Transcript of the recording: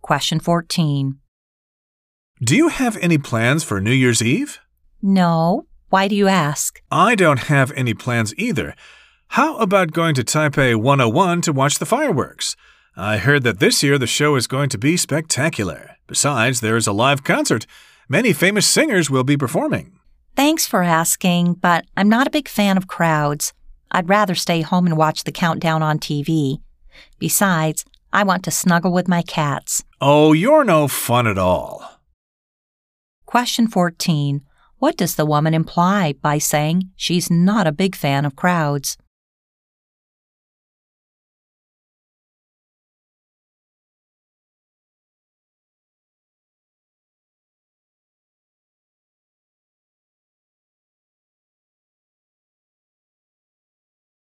Question 14. Do you have any plans for New Year's Eve? No. Why do you ask? I don't have any plans either. How about going to Taipei 101 to watch the fireworks? I heard that this year the show is going to be spectacular. Besides, there is a live concert. Many famous singers will be performing. Thanks for asking, but I'm not a big fan of crowds. I'd rather stay home and watch the countdown on TV. Besides, I want to snuggle with my cats. Oh, you're no fun at all. Question 14. What does the woman imply by saying she's not a big fan of crowds?